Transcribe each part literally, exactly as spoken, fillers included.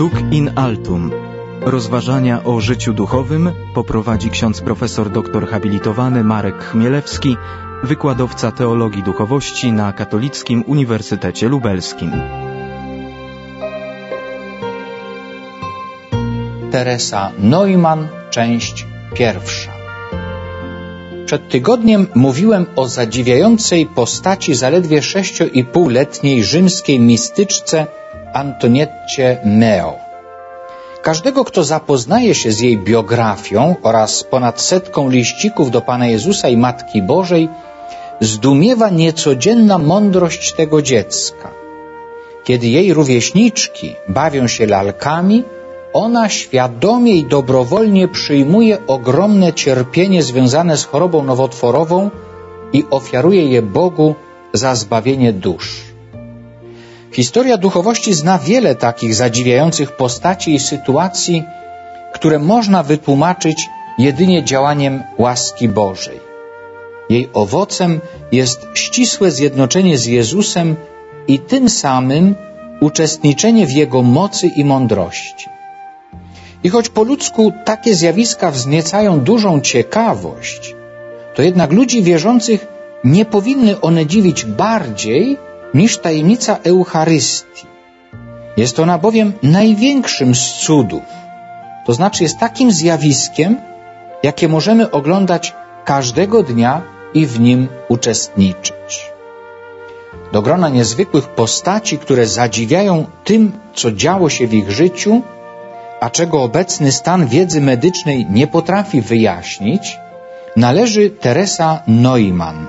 Duc in altum. Rozważania o życiu duchowym poprowadzi ksiądz profesor doktor habilitowany Marek Chmielewski, wykładowca teologii duchowości na Katolickim Uniwersytecie Lubelskim. Teresa Neumann, część pierwsza. Przed tygodniem mówiłem o zadziwiającej postaci zaledwie sześcioipółletniej rzymskiej mistyczce Antonietcie Meo. Każdego, kto zapoznaje się z jej biografią oraz ponad setką liścików do Pana Jezusa i Matki Bożej, zdumiewa niecodzienna mądrość tego dziecka. Kiedy jej rówieśniczki bawią się lalkami, ona świadomie i dobrowolnie przyjmuje ogromne cierpienie związane z chorobą nowotworową i ofiaruje je Bogu za zbawienie dusz. Historia duchowości zna wiele takich zadziwiających postaci i sytuacji, które można wytłumaczyć jedynie działaniem łaski Bożej. Jej owocem jest ścisłe zjednoczenie z Jezusem i tym samym uczestniczenie w Jego mocy i mądrości. I choć po ludzku takie zjawiska wzniecają dużą ciekawość, to jednak ludzi wierzących nie powinny one dziwić bardziej niż tajemnica Eucharystii. Jest ona bowiem największym z cudów, to znaczy jest takim zjawiskiem, jakie możemy oglądać każdego dnia i w nim uczestniczyć. Do grona niezwykłych postaci, które zadziwiają tym, co działo się w ich życiu, a czego obecny stan wiedzy medycznej nie potrafi wyjaśnić, należy Teresa Neumann.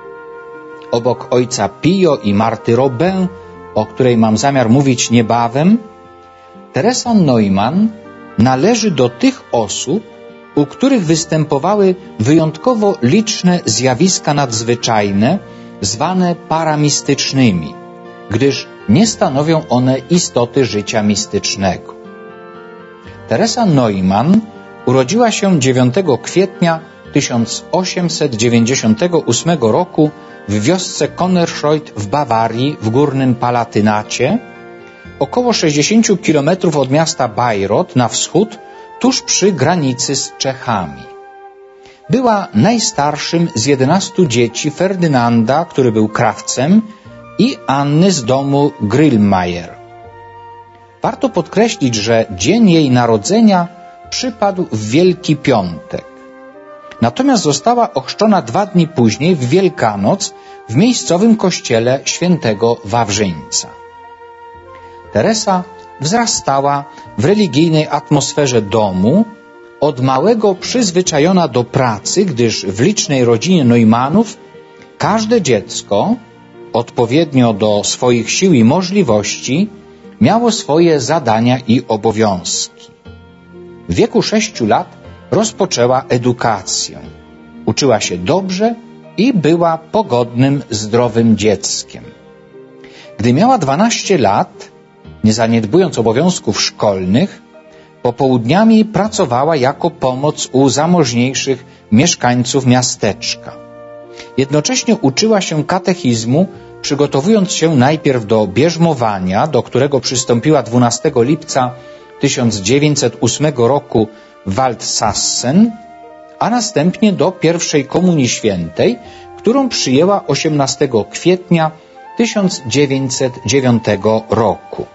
Obok ojca Pio i Marty Robin, o której mam zamiar mówić niebawem, Teresa Neumann należy do tych osób, u których występowały wyjątkowo liczne zjawiska nadzwyczajne, zwane paramistycznymi, gdyż nie stanowią one istoty życia mistycznego. Teresa Neumann urodziła się dziewiątego kwietnia tysiąc osiemset dziewięćdziesiątego ósmego roku w wiosce Konnersreuth w Bawarii w Górnym Palatynacie, około sześćdziesiąt kilometrów od miasta Bayreuth na wschód, tuż przy granicy z Czechami. Była najstarszym z jedenastu dzieci Ferdynanda, który był krawcem, i Anny z domu Grillmeier. Warto podkreślić, że dzień jej narodzenia przypadł w Wielki Piątek. Natomiast została ochrzczona dwa dni później, w Wielkanoc, w miejscowym kościele świętego Wawrzyńca. Teresa wzrastała w religijnej atmosferze domu, od małego przyzwyczajona do pracy, gdyż w licznej rodzinie Neumannów każde dziecko, odpowiednio do swoich sił i możliwości, miało swoje zadania i obowiązki. W wieku sześciu lat rozpoczęła edukację. Uczyła się dobrze i była pogodnym, zdrowym dzieckiem. Gdy miała dwanaście lat, nie zaniedbując obowiązków szkolnych, popołudniami pracowała jako pomoc u zamożniejszych mieszkańców miasteczka. Jednocześnie uczyła się katechizmu, przygotowując się najpierw do bierzmowania, do którego przystąpiła dwunastego lipca tysiąc dziewięćset ósmego roku w Waldsassen, a następnie do pierwszej Komunii Świętej, którą przyjęła osiemnastego kwietnia tysiąc dziewięćset dziewiątego roku.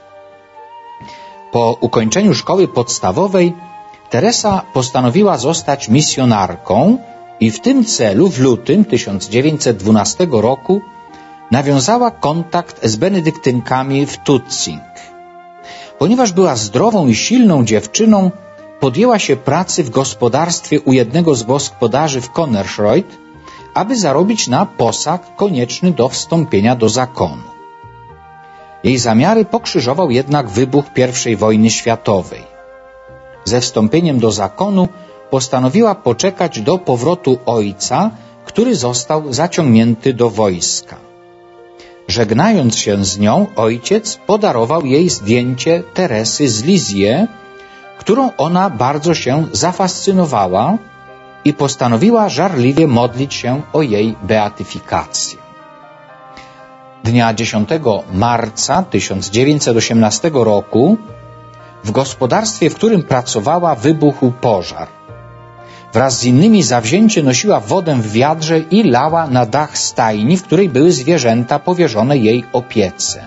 Po ukończeniu szkoły podstawowej Teresa postanowiła zostać misjonarką i w tym celu w lutym tysiąc dziewięćset dwunastego roku nawiązała kontakt z benedyktynkami w Tutzing. Ponieważ była zdrową i silną dziewczyną, podjęła się pracy w gospodarstwie u jednego z gospodarzy w Konnersreuth, aby zarobić na posag konieczny do wstąpienia do zakonu. Jej zamiary pokrzyżował jednak wybuch pierwszej wojny światowej. Ze wstąpieniem do zakonu postanowiła poczekać do powrotu ojca, który został zaciągnięty do wojska. Żegnając się z nią, ojciec podarował jej zdjęcie Teresy z Lisieux, którą ona bardzo się zafascynowała i postanowiła żarliwie modlić się o jej beatyfikację. Dnia dziesiątego marca tysiąc dziewięćset osiemnastego roku w gospodarstwie, w którym pracowała, wybuchł pożar. Wraz z innymi zawzięcie nosiła wodę w wiadrze i lała na dach stajni, w której były zwierzęta powierzone jej opiece.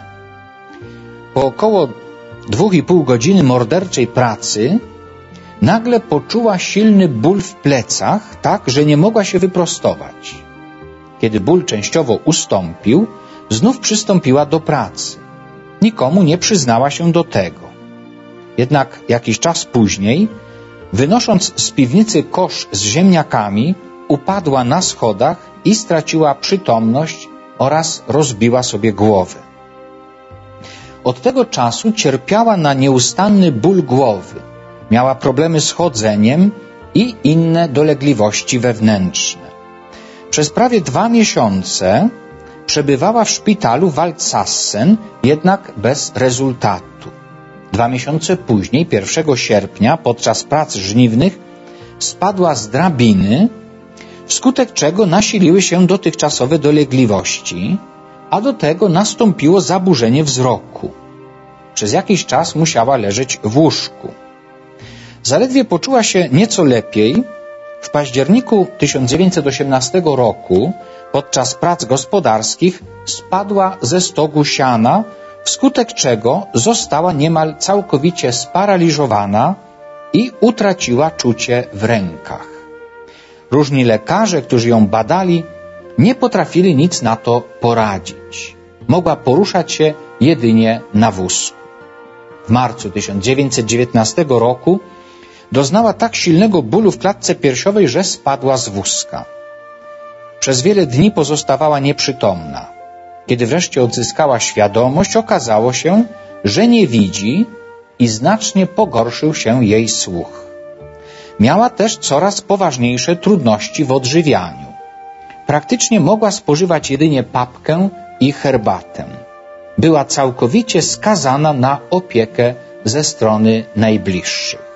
Po około dwóch i pół godziny morderczej pracy nagle poczuła silny ból w plecach, tak, że nie mogła się wyprostować. Kiedy ból częściowo ustąpił, znów przystąpiła do pracy. Nikomu nie przyznała się do tego. Jednak jakiś czas później, wynosząc z piwnicy kosz z ziemniakami, upadła na schodach i straciła przytomność oraz rozbiła sobie głowę. Od tego czasu cierpiała na nieustanny ból głowy. Miała problemy z chodzeniem i inne dolegliwości wewnętrzne. Przez prawie dwa miesiące przebywała w szpitalu w Altsassen, jednak bez rezultatu. Dwa miesiące później, pierwszego sierpnia, podczas prac żniwnych, spadła z drabiny, wskutek czego nasiliły się dotychczasowe dolegliwości, a do tego nastąpiło zaburzenie wzroku. Przez jakiś czas musiała leżeć w łóżku. Zaledwie poczuła się nieco lepiej. W październiku tysiąc dziewięćset osiemnastego roku, podczas prac gospodarskich, spadła ze stogu siana, wskutek czego została niemal całkowicie sparaliżowana i utraciła czucie w rękach. Różni lekarze, którzy ją badali, nie potrafili nic na to poradzić. Mogła poruszać się jedynie na wózku. W marcu tysiąc dziewięćset dziewiętnastego roku doznała tak silnego bólu w klatce piersiowej, że spadła z wózka. Przez wiele dni pozostawała nieprzytomna. Kiedy wreszcie odzyskała świadomość, okazało się, że nie widzi i znacznie pogorszył się jej słuch. Miała też coraz poważniejsze trudności w odżywianiu. Praktycznie mogła spożywać jedynie papkę i herbatę. Była całkowicie skazana na opiekę ze strony najbliższych.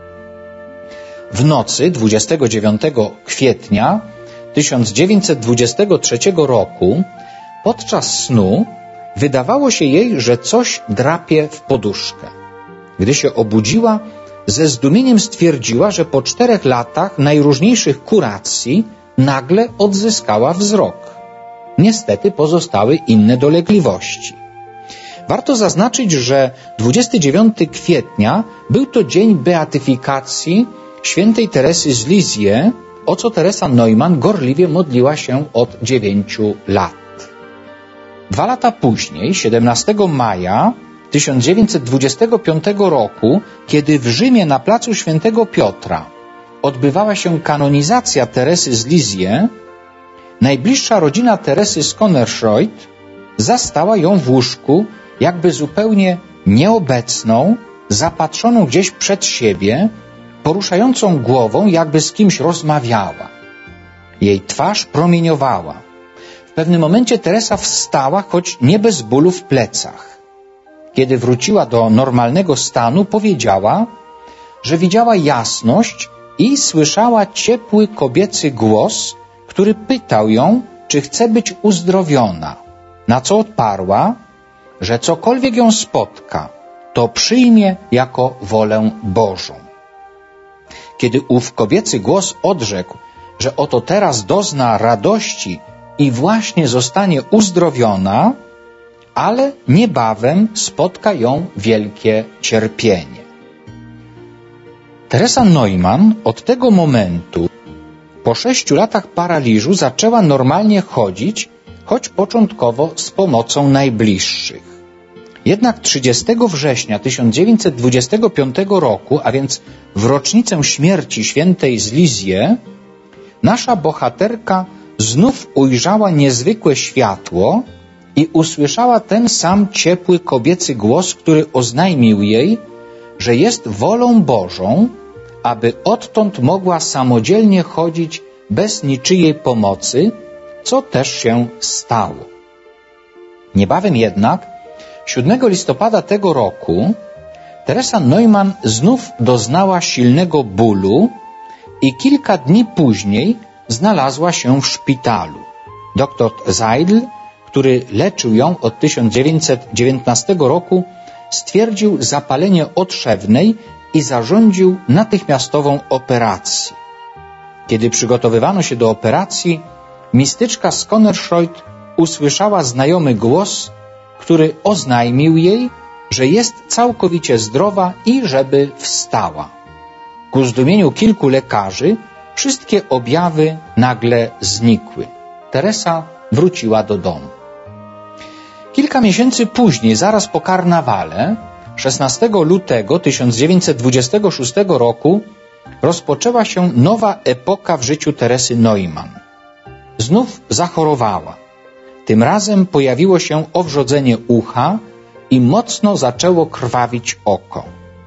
W nocy dwudziestego dziewiątego kwietnia tysiąc dziewięćset dwudziestego trzeciego roku podczas snu wydawało się jej, że coś drapie w poduszkę. Gdy się obudziła, ze zdumieniem stwierdziła, że po czterech latach najróżniejszych kuracji nagle odzyskała wzrok. Niestety pozostały inne dolegliwości. Warto zaznaczyć, że dwudziestego dziewiątego kwietnia był to dzień beatyfikacji świętej Teresy z Lisie, o co Teresa Neumann gorliwie modliła się od dziewięciu lat. Dwa lata później, siedemnastego maja tysiąc dziewięćset dwudziestego piątego roku, kiedy w Rzymie na placu Świętego Piotra odbywała się kanonizacja Teresy z Lisie, najbliższa rodzina Teresy z Konnersreuth zastała ją w łóżku, jakby zupełnie nieobecną, zapatrzoną gdzieś przed siebie, poruszającą głową, jakby z kimś rozmawiała. Jej twarz promieniowała. W pewnym momencie Teresa wstała, choć nie bez bólu w plecach. Kiedy wróciła do normalnego stanu, powiedziała, że widziała jasność i słyszała ciepły kobiecy głos, który pytał ją, czy chce być uzdrowiona, na co odparła, że cokolwiek ją spotka, to przyjmie jako wolę Bożą. Kiedy ów kobiecy głos odrzekł, że oto teraz dozna radości i właśnie zostanie uzdrowiona, ale niebawem spotka ją wielkie cierpienie. Teresa Neumann od tego momentu, po sześciu latach paraliżu, zaczęła normalnie chodzić, choć początkowo z pomocą najbliższych. Jednak trzydziestego września tysiąc dziewięćset dwudziestego piątego roku, a więc w rocznicę śmierci świętej z Lisie, nasza bohaterka znów ujrzała niezwykłe światło i usłyszała ten sam ciepły kobiecy głos, który oznajmił jej, że jest wolą Bożą, aby odtąd mogła samodzielnie chodzić bez niczyjej pomocy, co też się stało. Niebawem jednak, siódmego listopada tego roku, Teresa Neumann znów doznała silnego bólu i kilka dni później znalazła się w szpitalu. Doktor Seidl, który leczył ją od tysiąc dziewięćset dziewiętnastego roku, stwierdził zapalenie otrzewnej i zarządził natychmiastową operację. Kiedy przygotowywano się do operacji, mistyczka Skonnersreuth usłyszała znajomy głos, który oznajmił jej, że jest całkowicie zdrowa i żeby wstała. Ku zdumieniu kilku lekarzy wszystkie objawy nagle znikły. Teresa wróciła do domu. Kilka miesięcy później, zaraz po karnawale, szesnastego lutego tysiąc dziewięćset dwudziestego szóstego roku, rozpoczęła się nowa epoka w życiu Teresy Neumann. Znów zachorowała. Tym razem pojawiło się owrzodzenie ucha i mocno zaczęło krwawić oko.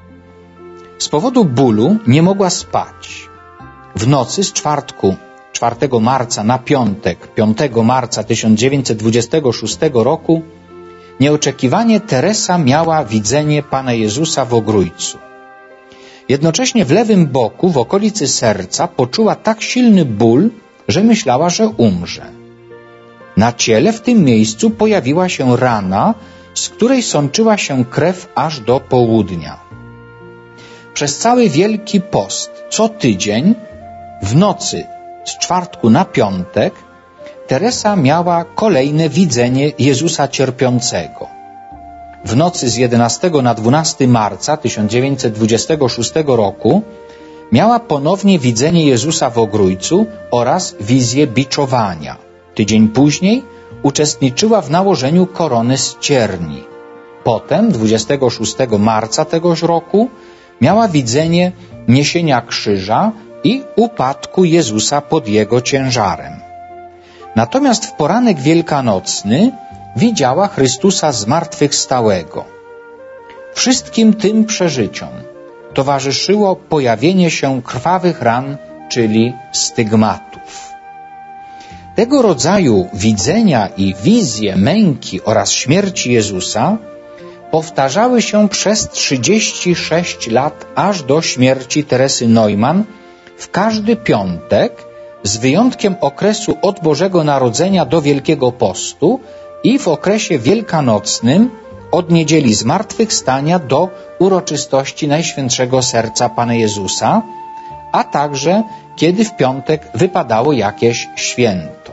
Z powodu bólu nie mogła spać. W nocy z czwartku, czwartego marca na piątek, piątego marca tysiąc dziewięćset dwudziestego szóstego roku, nieoczekiwanie Teresa miała widzenie Pana Jezusa w Ogrójcu. Jednocześnie w lewym boku, w okolicy serca, poczuła tak silny ból, że myślała, że umrze. Na ciele w tym miejscu pojawiła się rana, z której sączyła się krew aż do południa. Przez cały Wielki Post, co tydzień, w nocy z czwartku na piątek, Teresa miała kolejne widzenie Jezusa cierpiącego. W nocy z jedenastego na dwunastego marca tysiąc dziewięćset dwudziestego szóstego roku miała ponownie widzenie Jezusa w Ogrójcu oraz wizję biczowania. Tydzień później uczestniczyła w nałożeniu korony z cierni. Potem, dwudziestego szóstego marca tegoż roku, miała widzenie niesienia krzyża i upadku Jezusa pod jego ciężarem. Natomiast w poranek wielkanocny widziała Chrystusa zmartwychwstałego. Wszystkim tym przeżyciom towarzyszyło pojawienie się krwawych ran, czyli stygmatów. Tego rodzaju widzenia i wizje męki oraz śmierci Jezusa powtarzały się przez trzydzieści sześć lat aż do śmierci Teresy Neumann w każdy piątek, z wyjątkiem okresu od Bożego Narodzenia do Wielkiego Postu i w okresie wielkanocnym od niedzieli zmartwychwstania do uroczystości Najświętszego Serca Pana Jezusa, a także kiedy w piątek wypadało jakieś święto.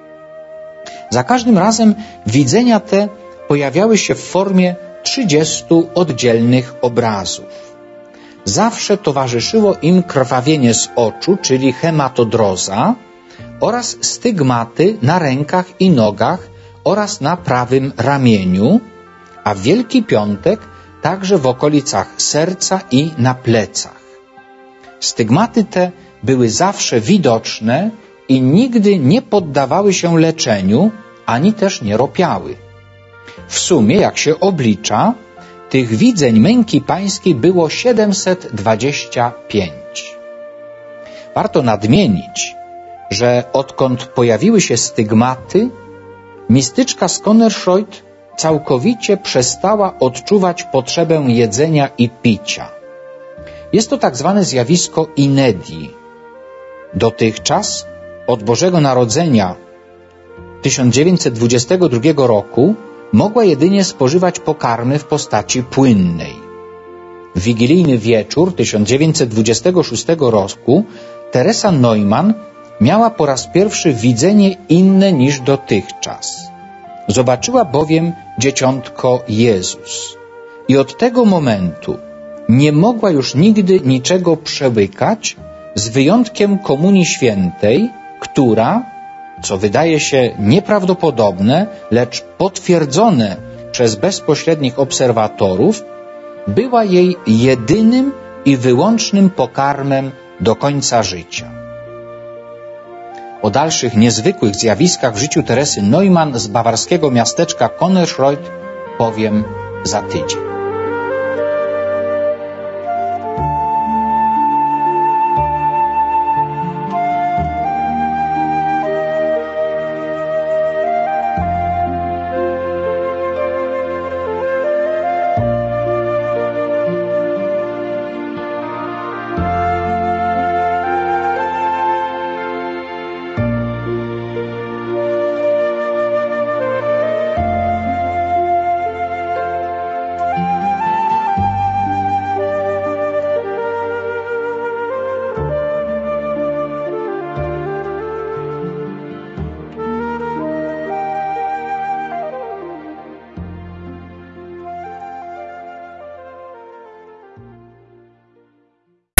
Za każdym razem widzenia te pojawiały się w formie trzydziestu oddzielnych obrazów. Zawsze towarzyszyło im krwawienie z oczu, czyli hematodroza, oraz stygmaty na rękach i nogach oraz na prawym ramieniu, a w Wielki Piątek także w okolicach serca i na plecach. Stygmaty te były zawsze widoczne i nigdy nie poddawały się leczeniu, ani też nie ropiały. W sumie, jak się oblicza, tych widzeń męki pańskiej było siedemset dwadzieścia pięć. Warto nadmienić, że odkąd pojawiły się stygmaty, mistyczka Skonnersreuth całkowicie przestała odczuwać potrzebę jedzenia i picia. Jest to tak zwane zjawisko inedii. Dotychczas, od Bożego Narodzenia tysiąc dziewięćset dwudziestego drugiego roku, mogła jedynie spożywać pokarmy w postaci płynnej. W wigilijny wieczór tysiąc dziewięćset dwudziestego szóstego roku Teresa Neumann miała po raz pierwszy widzenie inne niż dotychczas. Zobaczyła bowiem dzieciątko Jezus i od tego momentu nie mogła już nigdy niczego przełykać, z wyjątkiem Komunii Świętej, która, co wydaje się nieprawdopodobne, lecz potwierdzone przez bezpośrednich obserwatorów, była jej jedynym i wyłącznym pokarmem do końca życia. O dalszych niezwykłych zjawiskach w życiu Teresy Neumann z bawarskiego miasteczka Konnersreuth powiem za tydzień.